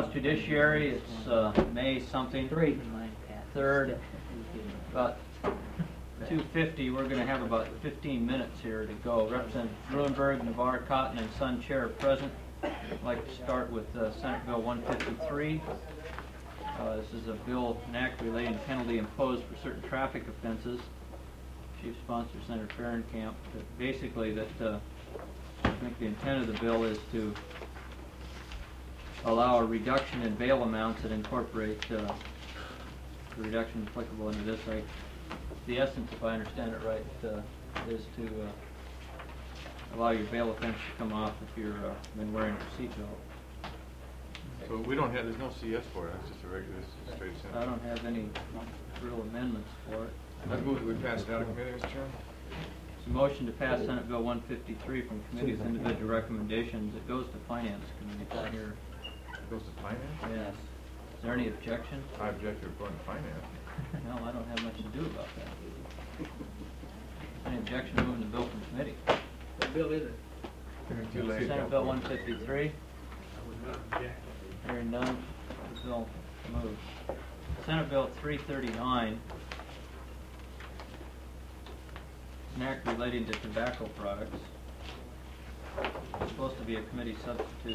it's Judiciary. It's May something. 3rd. About 2:50. We're going to have about 15 minutes here to go. Representative Gruenberg, Navarre, Cotton, and Sun Chair are present. I'd like to start with Senate Bill 153. This is a bill, an act relating to penalty imposed for certain traffic offenses. Chief sponsor Senator Fahrenkamp. Basically, I think the intent of the bill is to allow a reduction in bail amounts that incorporate the reduction applicable under this. The essence, if I understand it right, is to allow your bail offense to come off if you've been wearing a seatbelt. So we don't have, there's no CS for it, it's just a regular, straight sentence. I don't have any real amendments for it. I move that we pass it out of committee, Mr. Chairman. It's a motion to pass Senate Bill 153 from committee with individual recommendations. It goes to Finance Committee. It's on here. It goes to finance? Yes. Is there any objection? I object to it going to finance. No, I don't have much to do about that. Any objection to moving the bill from committee? What bill is it? Too late. Senate Bill 153. I would not object. Hearing none, the bill moves. Senate Bill 339, an act relating to tobacco products. It's supposed to be a committee substitute.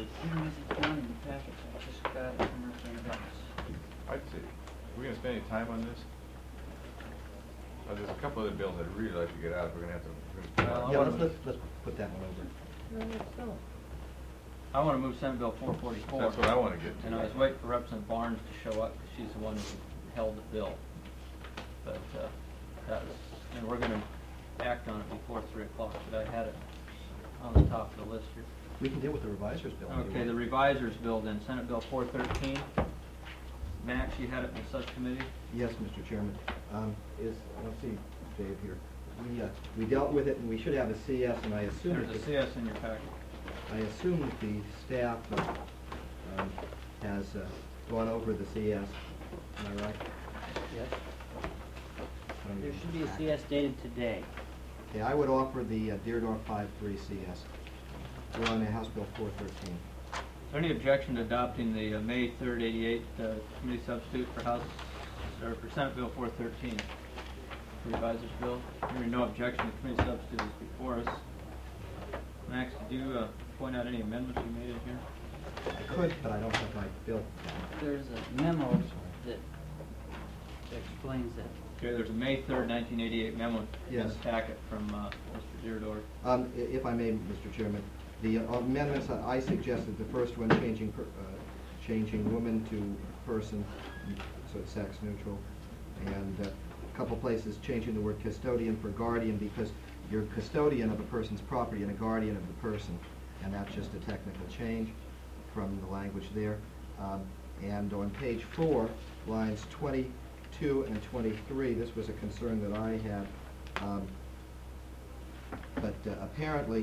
I'd say, we're going to spend any time on this? There's a couple other bills I'd really like to get out. We're going to have to. Yeah, let's put that one over. I want to move Senate Bill 444. That's what I want to get to. And I was waiting for Representative Barnes to show up because she's the one who held the bill. But and we're going to act on it before 3 o'clock. But I had it on the top of the list here. We can deal with the reviser's bill. Okay, the reviser's bill then, Senate Bill 413. Max, you had it in the subcommittee? Yes, Mr. Chairman. Let's see, Dave here. We dealt with it, and we should have a CS, and I assume There's a CS in your packet. I assume that the staff has gone over the CS. Am I right? Yes. There should be a CS dated today. Okay, I would offer the Deardorff 5-3 CS. We're on the House Bill 413. Is there any objection to adopting the May 3rd, 88 committee substitute for for Senate Bill 413? Reviser's bill. Hearing no objection, the committee substitute is before us. Max, did you point out any amendments you made in here? I could, but I don't have my bill. There's a memo that explains that. Okay, there's a May 3rd, 1988 memo in Yes. the packet from Mr. Deardorff. If I may, Mr. Chairman, the amendments I suggested, the first one changing woman to person, so it's sex neutral, and a couple places changing the word custodian for guardian because you're custodian of a person's property and a guardian of the person, and that's just a technical change from the language there. And on page 4, lines 22 and 23, this was a concern that I had, but apparently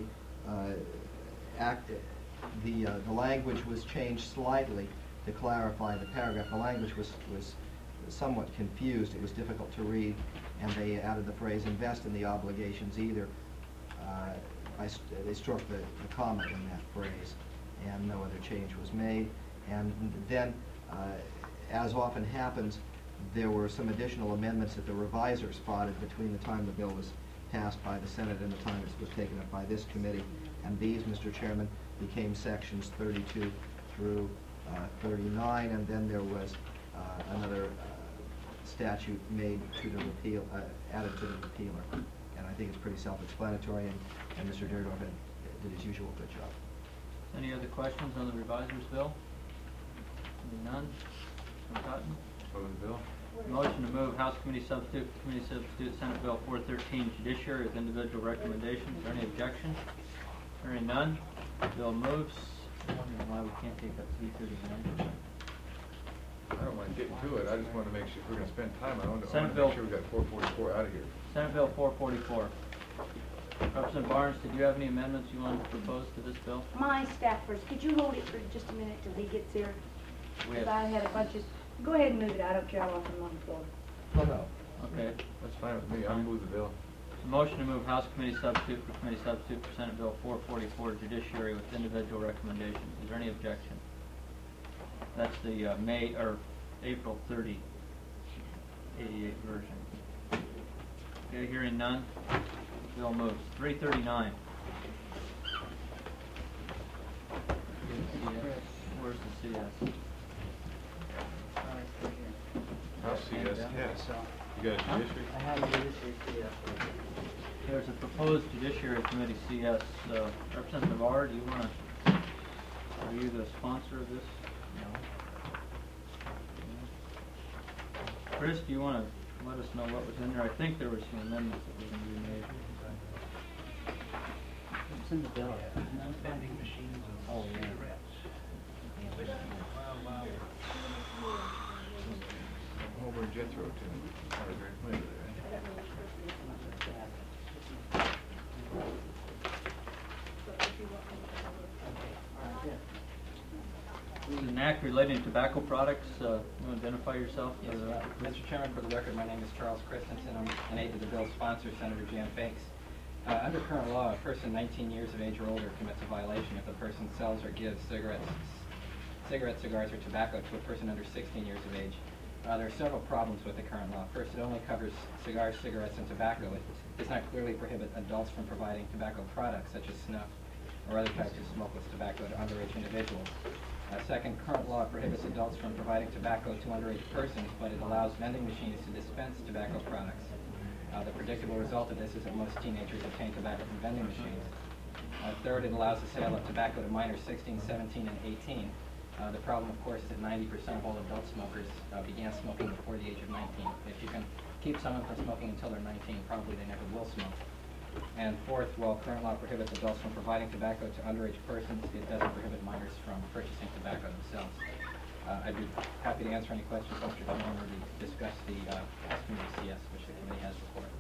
the language was changed slightly to clarify the paragraph. The language was somewhat confused. It was difficult to read, and they added the phrase invest in the obligations either. They struck the comma in that phrase, and no other change was made. And then, as often happens, there were some additional amendments that the reviser spotted between the time the bill was passed by the Senate and the time it was taken up by this committee. And these, Mr. Chairman, became sections 32 through 39, and then there was another statute made to the repeal, added to the repealer. And I think it's pretty self-explanatory, and Mr. Deardorff did his usual good job. Any other questions on the reviser's bill? None? Mr. Cotton? Move the bill. Motion to move House Committee Substitute, Senate Bill 413, Judiciary with individual recommendations. Is there any objection? Hearing none, the bill moves. I don't know why we can't take up 339. I don't mind getting to it. I just want to make sure if we're going to spend time. I want to Senate make sure we got 444 out of here. Senate Bill 444. Representative Barnes, did you have any amendments you wanted to propose to this bill? My staff first. Could you hold it for just a minute till he gets here? We Because have, I had a bunch of... Go ahead and move it. I don't care. I want them on the floor. Well, no. okay. That's fine with me. I'll move the bill. Motion to move House Committee Substitute for Committee Substitute for Senate Bill 444, Judiciary with individual recommendations. Is there any objection? That's the April 30, 88 version. Okay, hearing none, bill moves. 339. Where's the CS? House CS, yes. You got a judiciary? I have a judiciary CS. There's a proposed Judiciary Committee CS. Representative R, do you want to, are you the sponsor of this? No. Chris, do you want to let us know what was in there? I think there were some amendments that were going to be made. It's in the bill. Vending machines and Oh, yeah. cigarettes. Wow. Homer and Jethro, too. Are very familiar with that. This is an act relating to tobacco products. You want to identify yourself? Yes, Mr. Chairman, for the record, my name is Charles Christensen. I'm an aide to the bill's sponsor, Senator Jan Banks. Under current law, a person 19 years of age or older commits a violation if the person sells or gives cigarettes, cigars, or tobacco to a person under 16 years of age. There are several problems with the current law. First, it only covers cigars, cigarettes, and tobacco. It does not clearly prohibit adults from providing tobacco products, such as snuff or other types of smokeless tobacco to underage individuals. Second, current law prohibits adults from providing tobacco to underage persons, but it allows vending machines to dispense tobacco products. The predictable result of this is that most teenagers obtain tobacco from vending machines. Third, it allows the sale of tobacco to minors 16, 17, and 18. The problem, of course, is that 90% of all adult smokers began smoking before the age of 19. If you can keep someone from smoking until they're 19, probably they never will smoke. And fourth, while current law prohibits adults from providing tobacco to underage persons, it doesn't prohibit minors from purchasing tobacco themselves. I'd be happy to answer any questions, Mr. Chairman, or to discuss the House Committee CS, which the committee has before it.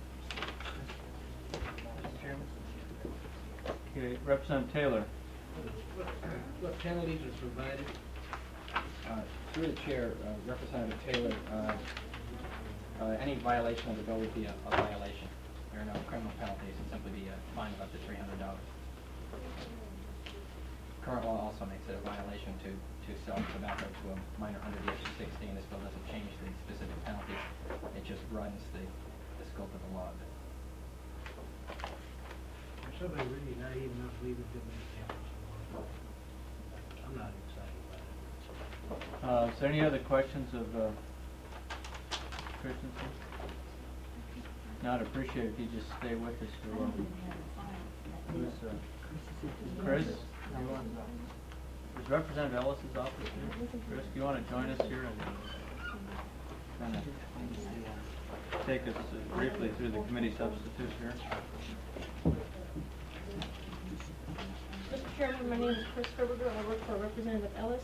Mr. Chairman? Okay, Representative Taylor. What penalties are provided? Through the chair, Representative Taylor, any violation of the bill would be a violation. There are no criminal penalties, and simply be a fine of up to $300. Current law also makes it a violation to sell tobacco to a minor under the age of 16. This bill doesn't change the specific penalties. It just broadens the scope of the law a bit. There's somebody really not even enough leaving to make penalties. I'm not excited about it. Is there any other questions of Christensen? Not appreciate if you just stay with us for a while. Chris? Is Representative Ellis's office here? Chris, do you want to join us here and kind of take us briefly through the committee substitutes here? Mr. Chairman, my name is Chris Herberger. I work for Representative Ellis.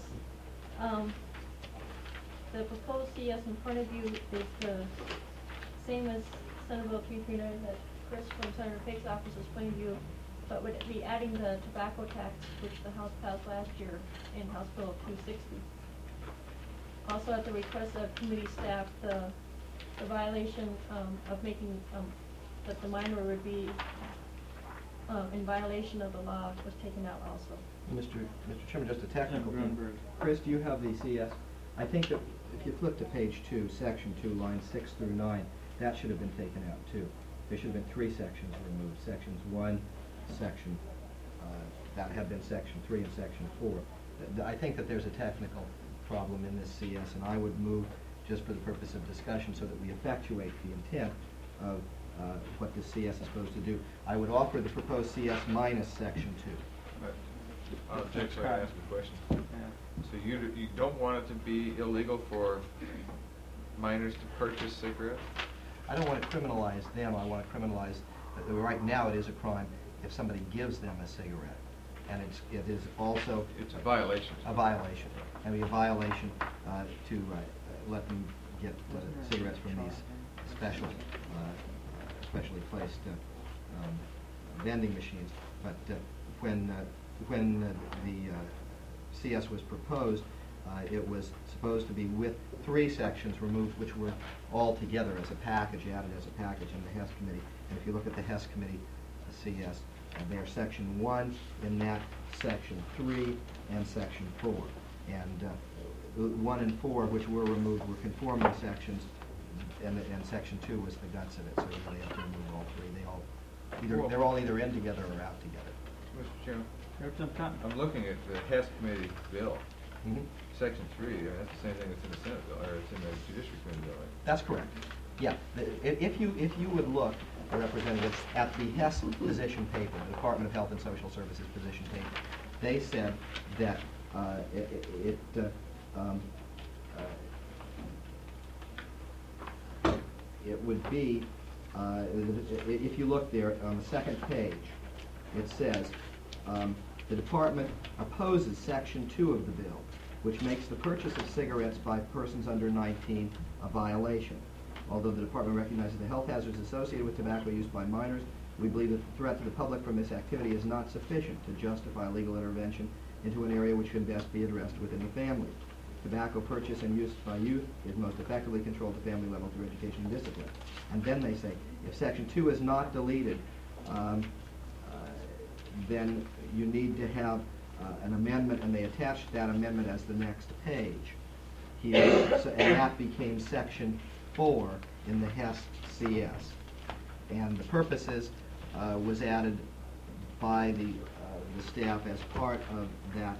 The proposed CS in front of you is the same as Senate Bill 339 that Chris from Senator Pake's office is putting to you, but would be adding the tobacco tax, which the House passed last year in House Bill 260. Also, at the request of committee staff, the violation of making that the minor would be in violation of the law was taken out also. Mr. Chairman, just a technical thing. Grunberg. Chris, do you have the CS? I think that if you flip to page 2, section 2, lines 6 through 9, that should have been taken out too. There should have been 3 sections removed. Sections 1, section, that had been section 3 and section 4. I think that there's a technical problem in this CS, and I would move, just for the purpose of discussion, so that we effectuate the intent of what the CS is supposed to do. I would offer the proposed CS minus section 2. But I'll object, so I ask a question. Yeah. So you don't want it to be illegal for minors to purchase cigarettes? I don't want to criminalize them. I want to criminalize, right now it is a crime if somebody gives them a cigarette. And it is also It's a violation. a violation. I mean, a violation to let them get cigarettes from these specially placed vending machines. But when the CS was proposed, it was supposed to be with 3 sections removed, which were all together as a package, added as a package in the Hess Committee. And if you look at the Hess Committee CS, there's section 1 in that, section 3, and section 4. And 1 and 4, which were removed, were conforming sections, and section 2 was the guts of it, so you really have to remove all three. They're all either in together or out together. Mr. Chairman, Representative Cotton? I'm looking at the Hess Committee bill, Mhm. section 3, that's the same thing that's in the Senate bill, or it's in the Judiciary Committee bill, right? That's correct. Yeah, if you would look, Representatives, at the Hess position paper, the Department of Health and Social Services position paper, they said that it would be, if you look there on the second page, it says, the department opposes section 2 of the bill, which makes the purchase of cigarettes by persons under 19 a violation. Although the department recognizes the health hazards associated with tobacco use by minors, we believe that the threat to the public from this activity is not sufficient to justify legal intervention into an area which can best be addressed within the family. Tobacco purchase and use by youth is most effectively controlled at family level through education and discipline. And then they say, if section 2 is not deleted, then you need to have an amendment, and they attached that amendment as the next page here, and that became section 4 in the Hess CS. And the purposes was added by the staff as part of that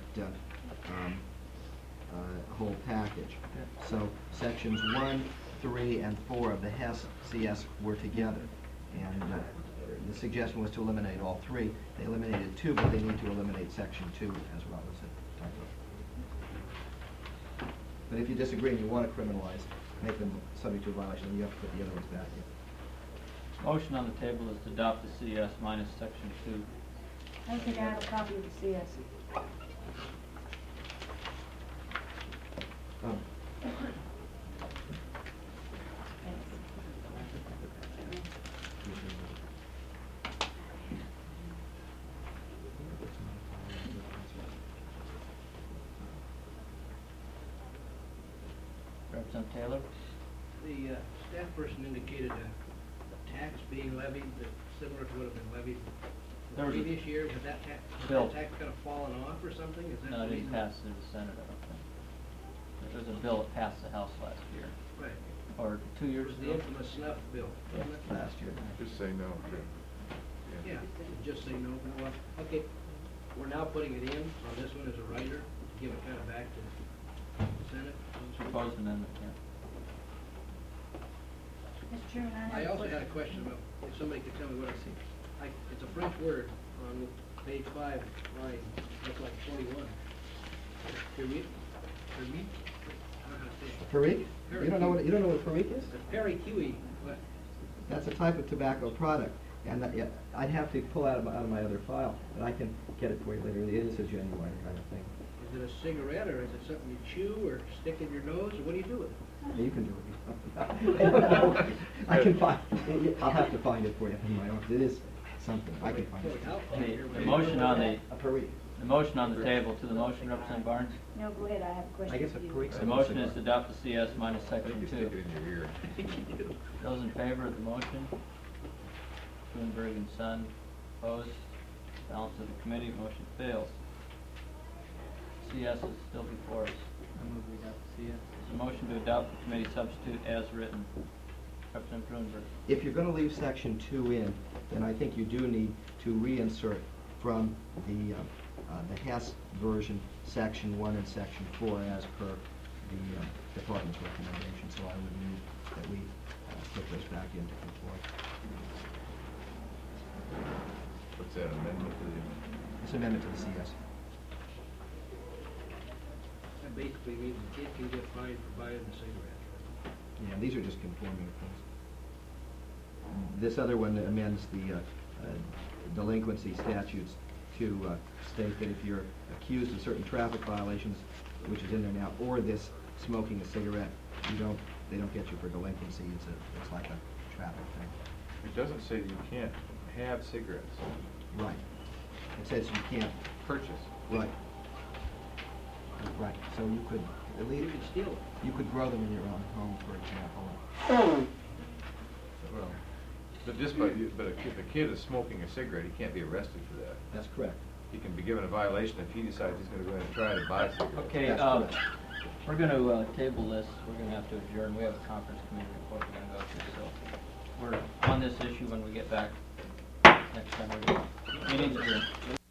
whole package. So sections 1, 3, and 4 of the Hess CS were together, and the suggestion was to eliminate all 3. They eliminated 2, but they need to eliminate section 2 as well as it talked about. But if you disagree and you want to criminalize, make them subject to a violation, then you have to put the other ones back in. Motion on the table is to adopt the CS minus section 2. I think I have a copy of the CS. Representative Taylor? The staff person indicated a tax being levied that's similar to what had been levied There the was a previous year. Has that bill. tax kind of fallen off or something? Is that No, the it didn't reason? pass through the Senate, I don't think. There was a bill that passed the House last year, Right. or 2 It years was the ago. infamous snuff bill, wasn't it? Last year. Just say no. Yeah, just say no. Well, okay, we're now putting it in on this one as a writer, to give it kind of back to the Senate. Proposed amendment, yeah. Mr. Chairman, I also had a question about, if somebody could tell me what I see. It's a French word on page 5, line, looks like 41. Perique? Perique? I don't know how to say it. Perique? You don't know what a perique is? Perique, what? That's a type of tobacco product, and yeah, I'd have to pull out of my other file, but I can get it for you later. It is a genuine kind of thing. Is it a cigarette, or is it something you chew, or stick in your nose, or what do you do with it? Yeah, you can do it. I don't know. I can find. I'll have to find it for you in my office. It is something. I can find it. The motion on the, A perique. the motion on the table, to the motion, Representative Barnes? No, go ahead, I have a question. I guess for a you. perique's The motion is to adopt the CS minus I think section you stick it 2. in your ear. Those in favor of the motion? Schoenberg and Son, opposed? Balance of the committee, motion fails. CS is still before us. I move we adopt the CS. Is a motion to adopt the committee substitute as written. Representative Gruenberg. If you're going to leave section 2 in, then I think you do need to reinsert from the Hess version, section 1 and section 4 as per the department's recommendation. So I would move that we put those back into conform. What's that, amendment to the amendment? It's amendment to the CS. That basically means a kid can get fined for buying a cigarette. Yeah, these are just conforming things. This other one amends the delinquency statutes to state that if you're accused of certain traffic violations, which is in there now, or this smoking a cigarette, they don't get you for delinquency. It's like a traffic thing. It doesn't say you can't have cigarettes. Right. It says you can't. Purchase. Right. Right. So you could at You least can steal it. you could grow them in your own home, for example. Well, but just by, if a kid is smoking a cigarette, he can't be arrested for that. That's correct. He can be given a violation if he decides he's gonna go ahead and try to buy cigarettes. Okay, That's correct. We're gonna table this, we're gonna have to adjourn, we have a conference committee report we're gonna go through, so we're on this issue when we get back next time we're meeting adjourned.